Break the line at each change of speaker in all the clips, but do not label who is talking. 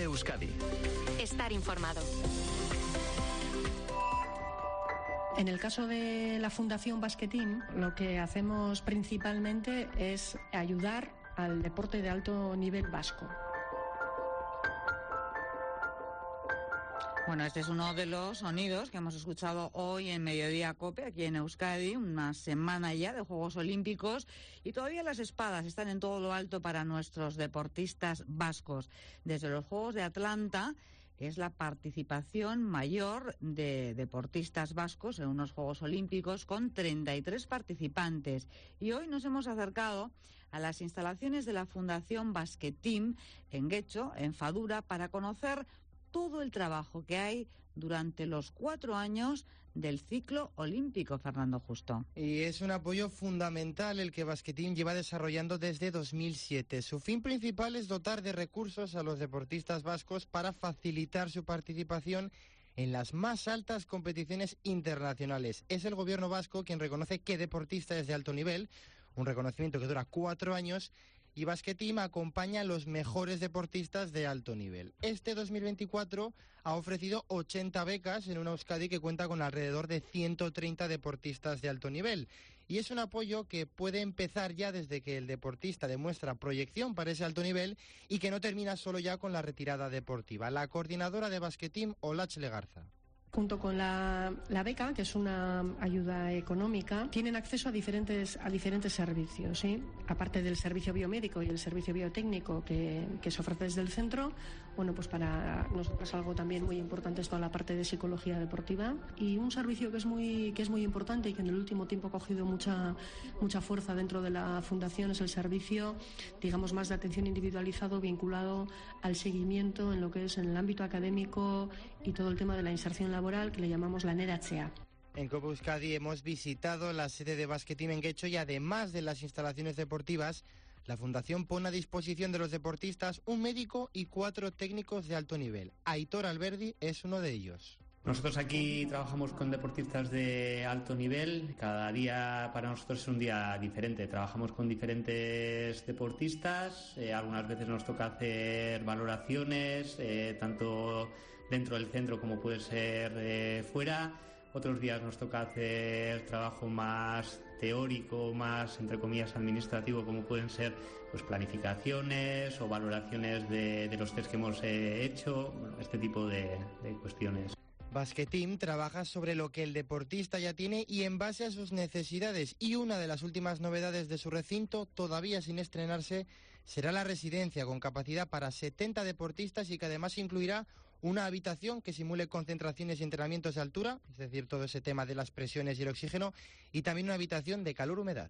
Euskadi.
Estar informado.
En el caso de la Fundación Basque Team, lo que hacemos principalmente es ayudar al deporte de alto nivel vasco.
Bueno, este es uno de los sonidos que hemos escuchado hoy en Mediodía COPE, aquí en Euskadi, una semana ya de Juegos Olímpicos, y todavía las espadas están en todo lo alto para nuestros deportistas vascos. Desde los Juegos de Atlanta es la participación mayor de deportistas vascos en unos Juegos Olímpicos con 33 participantes. Y hoy nos hemos acercado a las instalaciones de la Fundación Basque Team en Getxo, en Fadura, para conocer todo el trabajo que hay durante los 4 años del ciclo olímpico, Fernando Justo.
Y es un apoyo fundamental el que Basque Team lleva desarrollando desde 2007. Su fin principal es dotar de recursos a los deportistas vascos para facilitar su participación en las más altas competiciones internacionales. Es el gobierno vasco quien reconoce qué deportista es de alto nivel, un reconocimiento que dura 4 años, y Basque Team acompaña a los mejores deportistas de alto nivel. Este 2024 ha ofrecido 80 becas en una Euskadi que cuenta con alrededor de 130 deportistas de alto nivel. Y es un apoyo que puede empezar ya desde que el deportista demuestra proyección para ese alto nivel y que no termina solo ya con la retirada deportiva. La coordinadora de Basque Team, Olatx Legarza.
Junto con la beca, que es una ayuda económica, tienen acceso a diferentes servicios, ¿sí? Aparte del servicio biomédico y el servicio biotécnico que se ofrece desde el centro, bueno, pues para nosotros algo también muy importante es toda la parte de psicología deportiva, y un servicio que es muy importante y que en el último tiempo ha cogido mucha fuerza dentro de la fundación es el servicio, digamos, más de atención individualizado vinculado al seguimiento en lo que es en el ámbito académico y todo el tema de la inserción laboral, que le llamamos la NERATZEA.
En COPE Euskadi hemos visitado la sede de Basque Team en Getxo y además de las instalaciones deportivas, la Fundación pone a disposición de los deportistas un médico y 4 técnicos de alto nivel. Aitor Alberdi es uno de ellos.
Nosotros aquí trabajamos con deportistas de alto nivel. Cada día para nosotros es un día diferente. Trabajamos con diferentes deportistas. Algunas veces nos toca hacer valoraciones, tanto dentro del centro como puede ser fuera. Otros días nos toca hacer trabajo más teórico, más, entre comillas, administrativo, como pueden ser pues planificaciones o valoraciones de los test que hemos hecho, este tipo de cuestiones.
Basque Team trabaja sobre lo que el deportista ya tiene y en base a sus necesidades, y una de las últimas novedades de su recinto, todavía sin estrenarse, será la residencia con capacidad para 70 deportistas y que además incluirá una habitación que simule concentraciones y entrenamientos de altura, es decir, todo ese tema de las presiones y el oxígeno, y también una habitación de calor-humedad.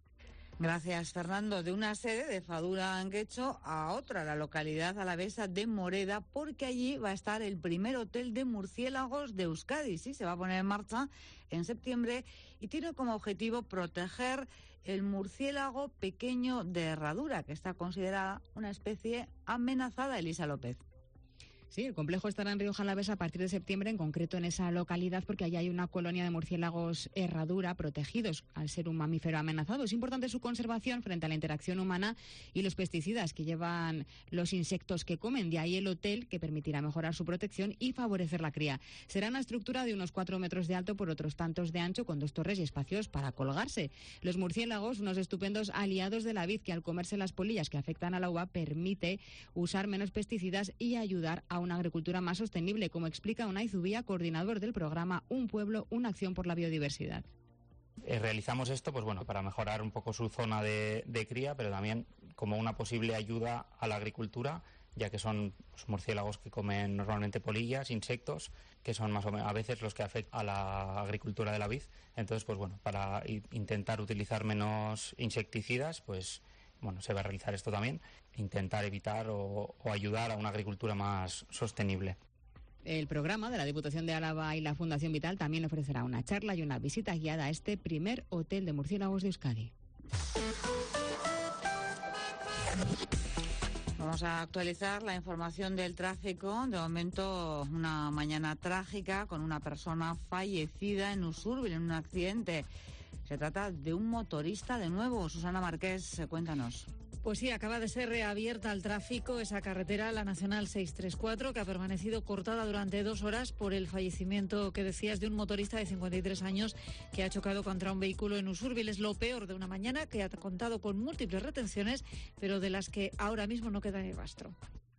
Gracias, Fernando. De una sede de Fadura en Getxo a otra, la localidad alavesa de Moreda, porque allí va a estar el primer hotel de murciélagos de Euskadi. Sí, se va a poner en marcha en septiembre y tiene como objetivo proteger el murciélago pequeño de herradura, que está considerada una especie amenazada. Elisa López.
Sí, el complejo estará en Rioja Alavesa a partir de septiembre, en concreto en esa localidad, porque allí hay una colonia de murciélagos herradura protegidos al ser un mamífero amenazado. Es importante su conservación frente a la interacción humana y los pesticidas que llevan los insectos que comen. De ahí el hotel, que permitirá mejorar su protección y favorecer la cría. Será una estructura de unos 4 metros de alto por otros tantos de ancho, con 2 torres y espacios para colgarse. Los murciélagos, unos estupendos aliados de la vid, que al comerse las polillas que afectan a la uva permite usar menos pesticidas y ayudar a una agricultura más sostenible, como explica Unai Zubia, coordinador del programa Un Pueblo, una acción por la biodiversidad.
Realizamos esto para mejorar un poco su zona de cría, pero también como una posible ayuda a la agricultura, ya que son murciélagos que comen normalmente polillas, insectos, que son más o menos a veces los que afectan a la agricultura de la vid. Entonces, para intentar utilizar menos insecticidas, se va a realizar esto también, intentar evitar o ayudar a una agricultura más sostenible.
El programa de la Diputación de Álava y la Fundación Vital también ofrecerá una charla y una visita guiada a este primer hotel de murciélagos de Euskadi.
Vamos a actualizar la información del tráfico. De momento, una mañana trágica con una persona fallecida en Usurbil en un accidente. Se trata de un motorista de nuevo. Susana Márquez, cuéntanos.
Pues sí, acaba de ser reabierta al tráfico esa carretera, la Nacional 634, que ha permanecido cortada durante 2 horas por el fallecimiento, que decías, de un motorista de 53 años que ha chocado contra un vehículo en Usúrbil. Es lo peor de una mañana que ha contado con múltiples retenciones, pero de las que ahora mismo no queda ni rastro.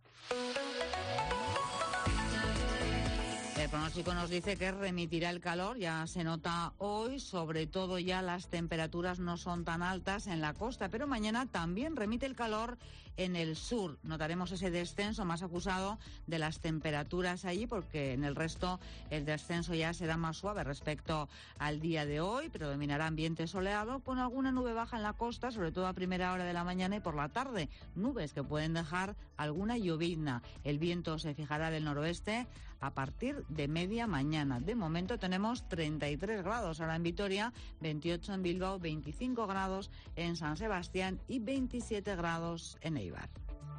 El pronóstico nos dice que remitirá el calor, ya se nota hoy, sobre todo ya las temperaturas no son tan altas en la costa, pero mañana también remite el calor en el sur. Notaremos ese descenso más acusado de las temperaturas allí, porque en el resto el descenso ya será más suave respecto al día de hoy. Predominará ambiente soleado con alguna nube baja en la costa, sobre todo a primera hora de la mañana y por la tarde. Nubes que pueden dejar alguna llovizna. El viento se fijará del noroeste a partir de media mañana. De momento tenemos 33 grados ahora en Vitoria, 28 en Bilbao, 25 grados en San Sebastián y 27 grados en Eibar.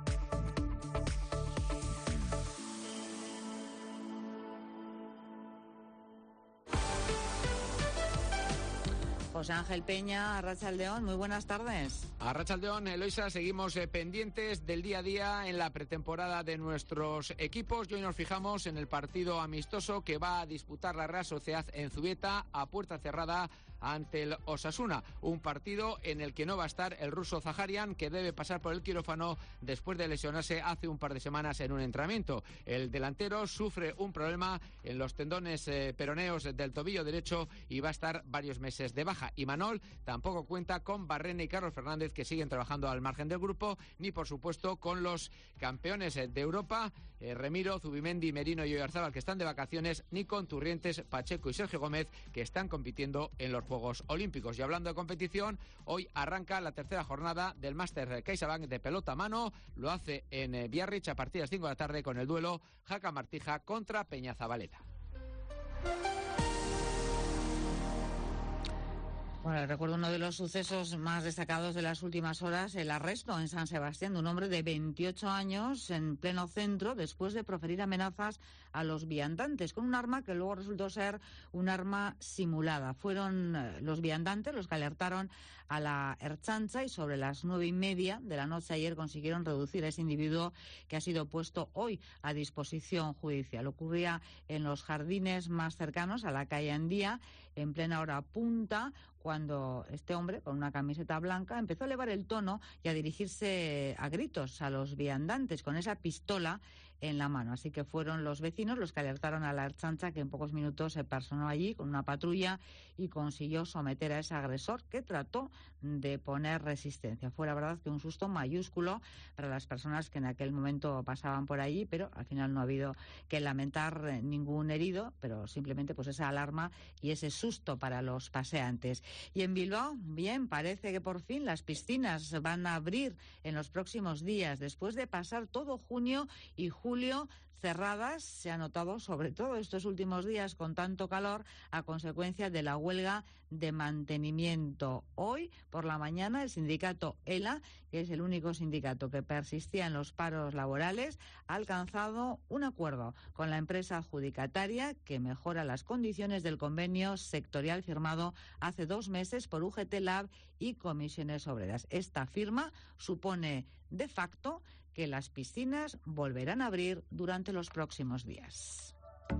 José Ángel Peña, Arratsaldeón, muy buenas tardes.
Arratsaldeón, Eloisa, seguimos pendientes del día a día en la pretemporada de nuestros equipos y hoy nos fijamos en el partido amistoso que va a disputar la Real Sociedad en Zubieta a puerta cerrada ante el Osasuna, un partido en el que no va a estar el ruso Zaharian, que debe pasar por el quirófano después de lesionarse hace un par de semanas en un entrenamiento. El delantero sufre un problema en los tendones peroneos del tobillo derecho y va a estar varios meses de baja. Y Manol tampoco cuenta con Barrena y Carlos Fernández, que siguen trabajando al margen del grupo, ni por supuesto con los campeones de Europa, Remiro, Zubimendi, Merino y Oyarzábal, que están de vacaciones, ni con Turrientes, Pacheco y Sergio Gómez, que están compitiendo en los Juegos Olímpicos. Y hablando de competición, hoy arranca la tercera jornada del Máster CaixaBank de pelota a mano. Lo hace en Biarritz a partir de las 5 de la tarde con el duelo Jaca Martija contra Peñazabaleta.
Bueno, recuerdo uno de los sucesos más destacados de las últimas horas, el arresto en San Sebastián de un hombre de 28 años en pleno centro después de proferir amenazas a los viandantes con un arma que luego resultó ser un arma simulada. Fueron los viandantes los que alertaron a la Ertzaintza y sobre las 9:30 de la noche ayer consiguieron reducir a ese individuo, que ha sido puesto hoy a disposición judicial. Ocurría en los jardines más cercanos a la calle Andía, en plena hora punta, cuando este hombre, con una camiseta blanca, empezó a elevar el tono y a dirigirse a gritos a los viandantes con esa pistola en la mano. Así que fueron los vecinos los que alertaron a la Ertzaintza, que en pocos minutos se personó allí con una patrulla y consiguió someter a ese agresor, que trató de poner resistencia. Fue la verdad que un susto mayúsculo para las personas que en aquel momento pasaban por allí, pero al final no ha habido que lamentar ningún herido, pero simplemente pues esa alarma y ese susto para los paseantes. Y en Bilbao, bien, parece que por fin las piscinas van a abrir en los próximos días, después de pasar todo junio y julio cerradas. Se ha notado sobre todo estos últimos días con tanto calor a consecuencia de la huelga de mantenimiento. Hoy por la mañana el sindicato ELA, que es el único sindicato que persistía en los paros laborales, ha alcanzado un acuerdo con la empresa adjudicataria que mejora las condiciones del convenio sectorial firmado hace 2 meses por UGT Lab y Comisiones Obreras. Esta firma supone de facto que las piscinas volverán a abrir durante los próximos días.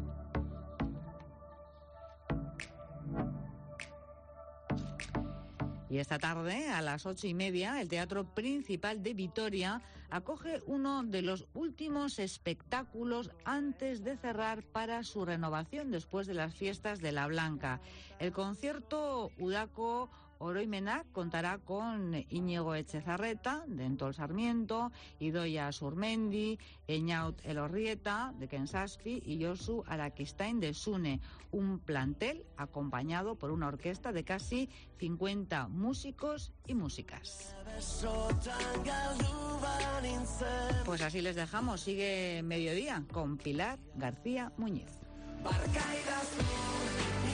Y esta tarde, a las 8:30, el Teatro Principal de Vitoria acoge uno de los últimos espectáculos antes de cerrar para su renovación después de las fiestas de la Blanca. El concierto Udako Oroimena contará con Íñigo Echezarreta, de Entol Sarmiento, Idoia Surmendi, Eñaut Elorrieta, de Kensaspi, y Josu Arakistain, de Sune. Un plantel acompañado por una orquesta de casi 50 músicos y músicas. Pues así les dejamos. Sigue Mediodía con Pilar García Muñiz.